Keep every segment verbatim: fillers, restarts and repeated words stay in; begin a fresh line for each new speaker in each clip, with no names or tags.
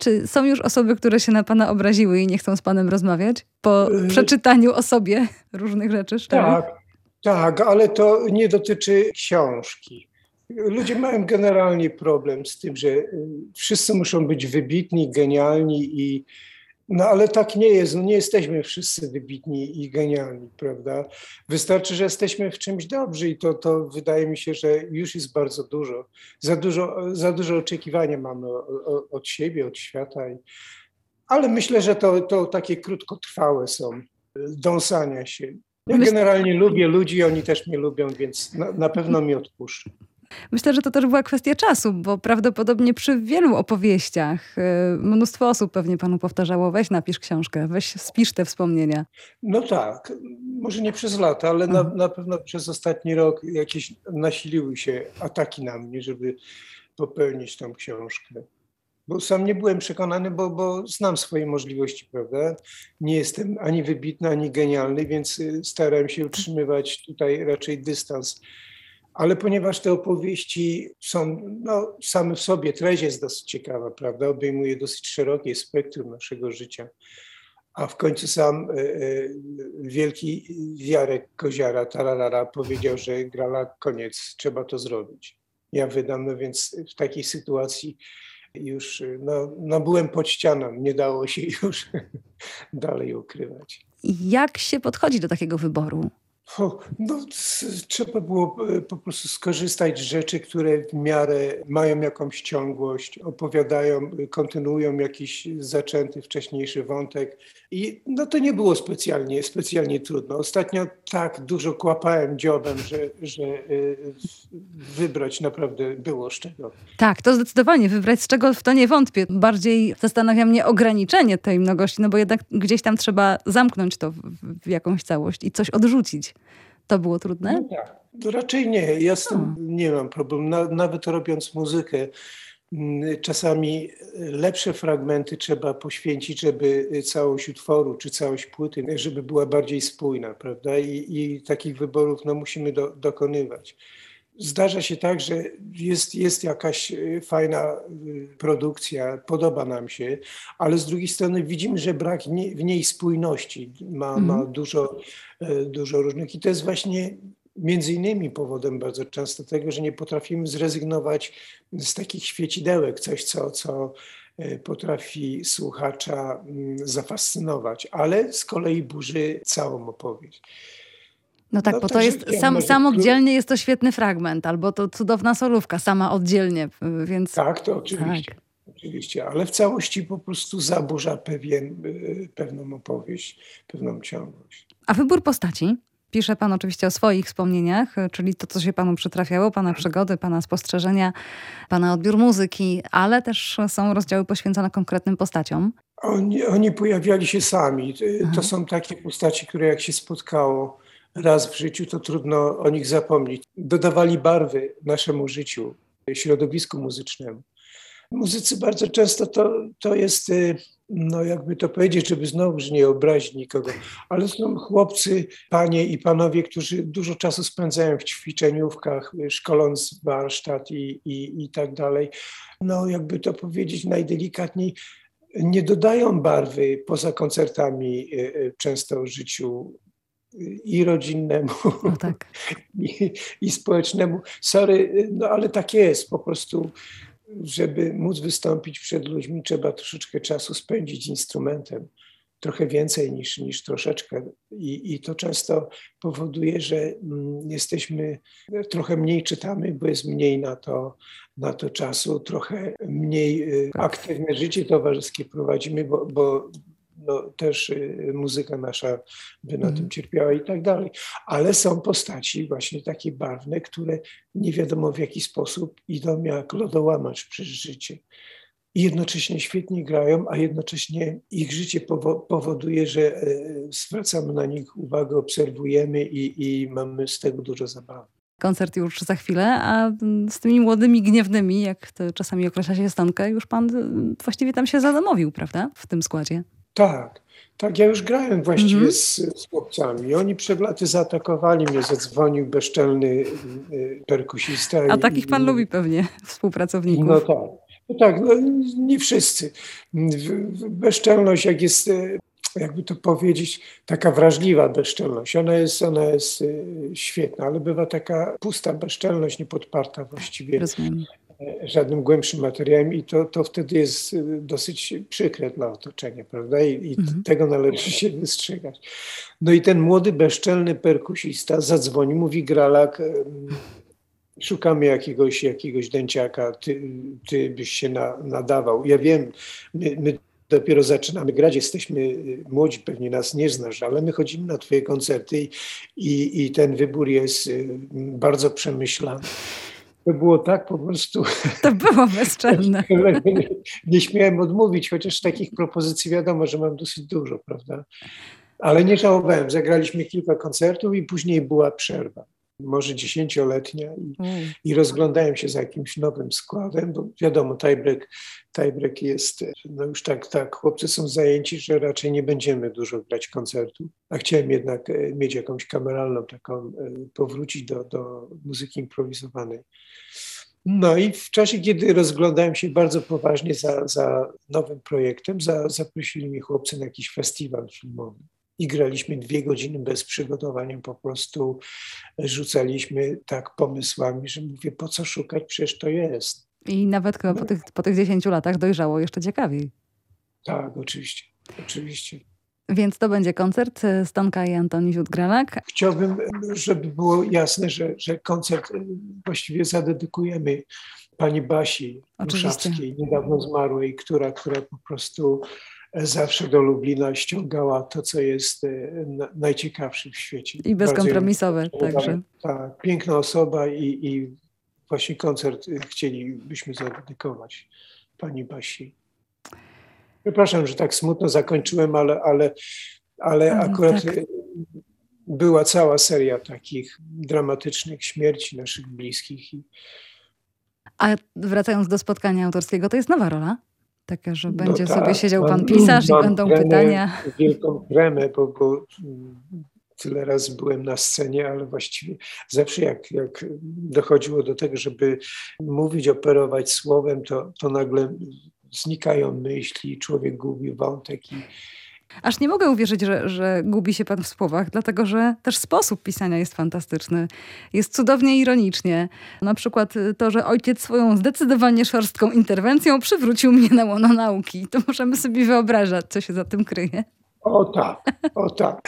Czy są już osoby, które się na pana obraziły i nie chcą z panem rozmawiać? Po
Y,
przeczytaniu o sobie różnych rzeczy szczerych?
Tak, tak, ale to nie dotyczy książki. Ludzie mają generalnie problem z tym, że y, wszyscy muszą być wybitni, genialni i no ale tak nie jest. No nie jesteśmy wszyscy wybitni i genialni, prawda? Wystarczy, że jesteśmy w czymś dobrzy i to, to wydaje mi się, że już jest bardzo dużo. Za dużo, za dużo oczekiwania mamy o, o, od siebie, od świata. I, ale myślę, że to, to takie krótkotrwałe są y, dąsania się. Ja
Myśl,
generalnie lubię ludzi, oni też mnie lubią, więc na, na pewno mi odpuszczą.
myślę, że to też była kwestia czasu, bo prawdopodobnie przy wielu opowieściach y, mnóstwo osób pewnie panu powtarzało: weź napisz książkę, weź spisz te wspomnienia.
No tak, może nie przez lata, ale na,
Mhm.
na pewno przez ostatni rok jakieś nasiliły się ataki na mnie, żeby popełnić tą książkę. Bo sam nie byłem przekonany, bo, bo znam swoje możliwości, prawda? Nie jestem ani wybitny, ani genialny, więc y, starałem się utrzymywać tutaj raczej dystans. Ale ponieważ te opowieści są no, same w sobie, treść jest dosyć ciekawa, prawda? Obejmuje dosyć szerokie spektrum naszego życia. A w końcu sam y, y, wielki Jarek Koziara, tararara, powiedział, że grala koniec, trzeba to zrobić. Ja wydam, no więc w takiej sytuacji już no, no byłem pod ścianą, nie dało się już dalej ukrywać.
Jak się podchodzi do takiego wyboru?
O, no, c- trzeba było e, po prostu skorzystać z rzeczy, które w miarę mają jakąś ciągłość, opowiadają, e, kontynuują jakiś zaczęty wcześniejszy wątek i no to nie było specjalnie, specjalnie trudno. Ostatnio tak dużo kłapałem dziobem, że, że e, wybrać naprawdę było z czego.
Tak, to zdecydowanie wybrać, z czego w to nie wątpię. Bardziej zastanawia mnie ograniczenie tej mnogości, no bo jednak gdzieś tam trzeba zamknąć to w, w jakąś całość i coś odrzucić. To było trudne?
No tak, to raczej nie. Ja z tym
O,
nie mam problemu. Na, nawet robiąc muzykę, mm, czasami lepsze fragmenty trzeba poświęcić, żeby całość utworu czy całość płyty, żeby była bardziej spójna, prawda? I, i takich wyborów no, musimy do, dokonywać. Zdarza się tak, że jest, jest jakaś e, fajna e, produkcja, podoba nam się, ale z drugiej strony widzimy, że brak nie, w niej spójności. Ma, ma
mhm.
dużo, e, dużo różnych i to jest właśnie między innymi powodem bardzo często tego, że nie potrafimy zrezygnować z takich świecidełek, coś co, co e, potrafi słuchacza mm, zafascynować, ale z kolei burzy całą opowieść.
No tak,
No
bo to
także
jest
ja
sam,
może
sam
kró-
oddzielnie jest to świetny fragment, albo to cudowna solówka sama oddzielnie, y, więc
Tak, to
tak.
oczywiście, oczywiście, ale w całości po prostu zaburza pewien, y, pewną opowieść, pewną ciągłość.
A wybór postaci? Pisze pan oczywiście o swoich wspomnieniach, y, czyli to, co się panu przytrafiało, pana przygody, pana spostrzeżenia, pana odbiór muzyki, ale też są rozdziały poświęcone konkretnym postaciom.
Oni, oni pojawiali się sami. Y, To
Aha.
są takie postaci, które jak się spotkało raz w życiu, to trudno o nich zapomnieć. Dodawali barwy naszemu życiu, środowisku muzycznemu. Muzycy bardzo często to, to jest, y, no jakby to powiedzieć, żeby znowuż nie obrazić nikogo, ale są chłopcy, panie i panowie, którzy dużo czasu spędzają w ćwiczeniówkach, y, szkoląc warsztat i, i, i tak dalej. No jakby to powiedzieć najdelikatniej, nie dodają barwy poza koncertami y, y, często życiu y, i rodzinnemu,
No tak.
i, i społecznemu. Sorry, y, no ale tak jest po prostu. Żeby móc wystąpić przed ludźmi, trzeba troszeczkę czasu spędzić instrumentem. Trochę więcej niż, niż troszeczkę. I, I to często powoduje, że mm, jesteśmy, trochę mniej czytamy, bo jest mniej na to, na to czasu, trochę mniej y, aktywne życie towarzyskie prowadzimy, bo, bo no, też y, muzyka nasza by na tym
Mhm.
cierpiała i tak dalej. Ale są postaci właśnie takie barwne, które nie wiadomo w jaki sposób idą jak lodołamacz przez życie. I jednocześnie świetnie grają, a jednocześnie ich życie powo- powoduje, że e, zwracamy na nich uwagę, obserwujemy i, i mamy z tego dużo zabawy.
Koncert już za chwilę, a mm, z tymi młodymi, gniewnymi, jak to czasami określa się Stonkę, już pan y, właściwie tam się zadomowił, prawda? W tym składzie.
Tak, tak, ja już grałem właściwie
Mhm.
z, z chłopcami. Oni przed laty zaatakowali mnie, zadzwonił bezczelny y, perkusista
A
i,
takich pan
i,
lubi pewnie,
i no
współpracowników.
tak. No tak, no, nie wszyscy. Bezczelność, jak jest, jakby to powiedzieć, taka wrażliwa bezczelność, ona jest, ona jest świetna, ale bywa taka pusta bezczelność, niepodparta właściwie
Rozumiem.
żadnym głębszym materiałem i to, to wtedy jest dosyć przykre dla otoczenia, prawda? I, i
Mhm.
tego należy się wystrzegać. No i ten młody, bezczelny perkusista zadzwoni, mówi Gralak, szukamy jakiegoś, jakiegoś dęciaka, ty, ty byś się na, nadawał. Ja wiem, my, my dopiero zaczynamy grać, jesteśmy młodzi, pewnie nas nie znasz, ale my chodzimy na twoje koncerty i, i, i ten wybór jest bardzo przemyślany. To było tak po prostu...
To było bezczelne.
Nie śmiałem odmówić, chociaż takich propozycji wiadomo, że mam dosyć dużo, prawda? Ale nie żałowałem. Zagraliśmy kilka koncertów i później była przerwa. Może dziesięcioletnia i, mm. i rozglądałem się za jakimś nowym składem, bo wiadomo, tiebreak, tiebreak jest, no już tak, tak, chłopcy są zajęci, że raczej nie będziemy dużo grać koncertów, a chciałem jednak mieć jakąś kameralną taką, powrócić do, do muzyki improwizowanej. No i w czasie, kiedy rozglądałem się bardzo poważnie za, za nowym projektem, za, zaprosili mnie chłopcy na jakiś festiwal filmowy. I graliśmy dwie godziny bez przygotowania, po prostu rzucaliśmy tak pomysłami, że mówię, po co szukać, przecież to jest.
I nawet chyba po tych, po tych dziesięciu latach dojrzało jeszcze ciekawiej.
Tak, oczywiście, oczywiście.
Więc to będzie koncert Stonka i Antoni Ziut-Gralak.
Chciałbym, żeby było jasne, że, że koncert właściwie zadedykujemy pani Basi Muszawskiej, niedawno zmarłej, która, która po prostu zawsze do Lublina ściągała to, co jest najciekawsze w świecie.
I bezkompromisowe także.
Tak, piękna osoba i, i właśnie koncert chcielibyśmy zadedykować pani Basi. Przepraszam, że tak smutno zakończyłem, ale, ale, ale akurat tak. Była cała seria takich dramatycznych śmierci naszych bliskich.
A wracając do spotkania autorskiego, to jest nowa rola? Taka, że będzie
no
sobie
tak,
siedział
mam,
pan pisarz
mam
i będą
tremę,
pytania.
Wielką tremę, bo, bo tyle razy byłem na scenie, ale właściwie zawsze jak, jak dochodziło do tego, żeby mówić, operować słowem, to, to nagle znikają myśli, człowiek gubi wątek i
Aż nie mogę uwierzyć, że, że gubi się pan w słowach, dlatego że też sposób pisania jest fantastyczny. Jest cudownie ironicznie. Na przykład to, że ojciec swoją zdecydowanie szorstką interwencją przywrócił mnie na łono nauki. To możemy sobie wyobrażać, co się za tym kryje.
O tak, o tak.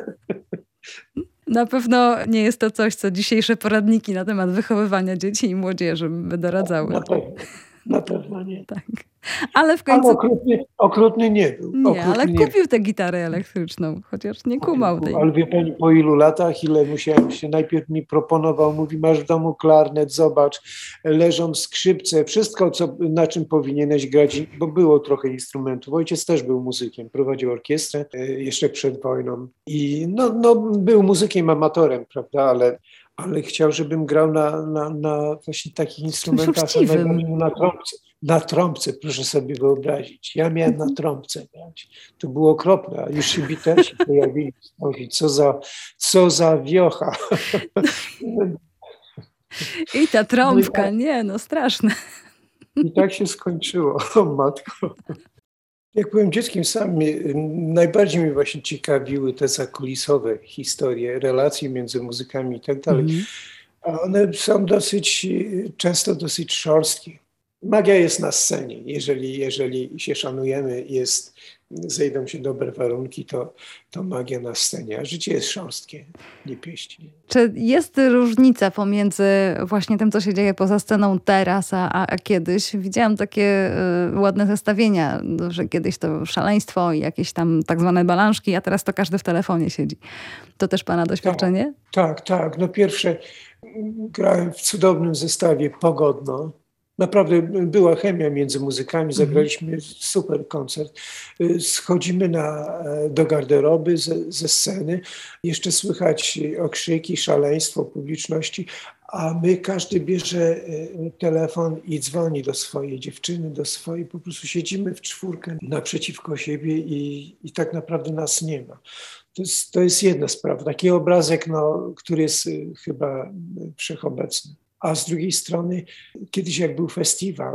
Na pewno nie jest to coś, co dzisiejsze poradniki na temat wychowywania dzieci i młodzieży by doradzały.
Na pewno. Na pewno nie.
Tak. Ale w końcu...
Ale okrutny, okrutny nie był.
Nie,
okrutny
ale
nie
kupił tę gitarę elektryczną, chociaż nie kumał tej.
Ale wie pani, po ilu latach, ile musiałem się, najpierw mi proponował, mówi, masz w domu klarnet, zobacz, leżą skrzypce, wszystko, co, na czym powinieneś grać, bo było trochę instrumentów. Ojciec też był muzykiem, prowadził orkiestrę jeszcze przed wojną i no, no, był muzykiem amatorem, prawda, ale ale chciał, żebym grał na, na, na właśnie takich instrumentach, na trąbce. Na trąbce, proszę sobie wyobrazić. Ja miałem na trąbce grać. To było okropne, a już się Beatlesi pojawili. Co za, co za wiocha.
I ta trąbka, no i tak, nie, no straszne.
I tak się skończyło, o matko. Jak byłem dzieckiem, sam mnie, najbardziej mnie właśnie ciekawiły te zakulisowe historie, relacje między muzykami i tak dalej. Mm. A one są dosyć, często dosyć szorstkie. Magia jest na scenie. Jeżeli, jeżeli się szanujemy, jest, zejdą się dobre warunki, to, to magia na scenie. A życie jest szorstkie, nie pieści.
Czy jest różnica pomiędzy właśnie tym, co się dzieje poza sceną teraz, a, a kiedyś? Widziałam takie y, ładne zestawienia, że kiedyś to szaleństwo i jakieś tam tak zwane balanszki, a teraz to każdy w telefonie siedzi. To też pana doświadczenie?
Tak, tak. tak. No pierwsze grałem w cudownym zestawie Pogodno. Naprawdę była chemia między muzykami, zagraliśmy super koncert. Schodzimy na, do garderoby ze, ze sceny, jeszcze słychać okrzyki, szaleństwo publiczności, a my, każdy bierze telefon i dzwoni do swojej dziewczyny, do swojej, po prostu siedzimy w czwórkę naprzeciwko siebie i, i tak naprawdę nas nie ma. To jest, to jest jedna sprawa, taki obrazek, no, który jest chyba wszechobecny. A z drugiej strony, kiedyś jak był festiwal,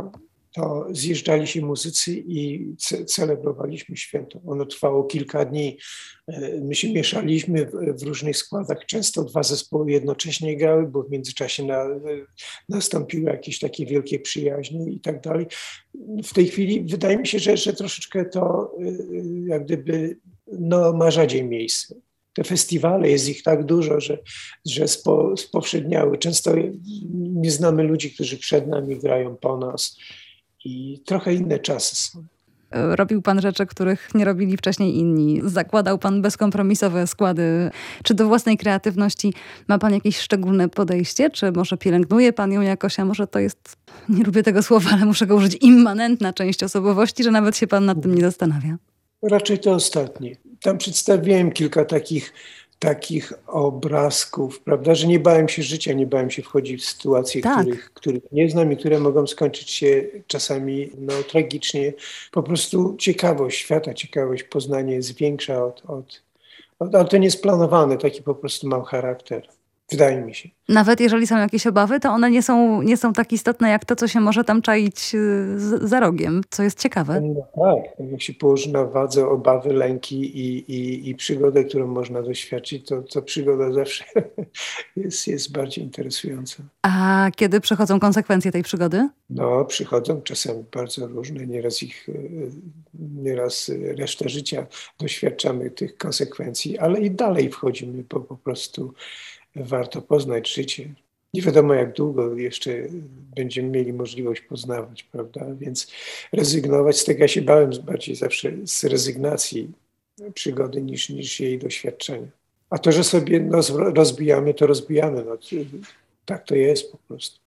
to zjeżdżali się muzycy i ce- celebrowaliśmy święto. Ono trwało kilka dni. E, My się mieszaliśmy w, w różnych składach. Często dwa zespoły jednocześnie grały, bo w międzyczasie na, e, nastąpiły jakieś takie wielkie przyjaźnie i tak dalej. W tej chwili wydaje mi się, że, że troszeczkę to e, jak gdyby no, ma rzadziej miejsce. Te festiwale, jest ich tak dużo, że, że spo, spowszedniały. Często nie znamy ludzi, którzy przed nami grają po nas i trochę inne czasy są.
Robił pan rzeczy, których nie robili wcześniej inni. Zakładał pan bezkompromisowe składy. Czy do własnej kreatywności ma pan jakieś szczególne podejście? Czy może pielęgnuje pan ją jakoś, a może to jest, nie lubię tego słowa, ale muszę go użyć, immanentna część osobowości, że nawet się pan nad tym nie zastanawia?
Raczej to ostatnie. Tam przedstawiłem kilka takich, takich obrazków, prawda, że nie bałem się życia, nie bałem się wchodzić w sytuacje,
Tak.
których, których nie znam i które mogą skończyć się czasami no, tragicznie. Po prostu ciekawość świata, ciekawość poznania jest większa od, od, od... Ale to nie jest planowane, taki po prostu mam charakter. Wydaje mi się.
Nawet jeżeli są jakieś obawy, to one nie są, nie są tak istotne jak to, co się może tam czaić y, z, za rogiem, co jest ciekawe.
No tak, jak się położy na wadze obawy, lęki i, i, i przygodę, którą można doświadczyć, to, to przygoda zawsze jest, jest bardziej interesująca.
A kiedy przychodzą konsekwencje tej przygody?
No, przychodzą czasami bardzo różne, nieraz ich, y, nieraz resztę życia doświadczamy tych konsekwencji, ale i dalej wchodzimy, bo po prostu warto poznać życie. Nie wiadomo, jak długo jeszcze będziemy mieli możliwość poznawać, prawda? Więc rezygnować, z tego ja się bałem bardziej zawsze z rezygnacji przygody niż, niż jej doświadczenia. A to, że sobie no, rozbijamy, to rozbijamy. No, tak to jest po prostu.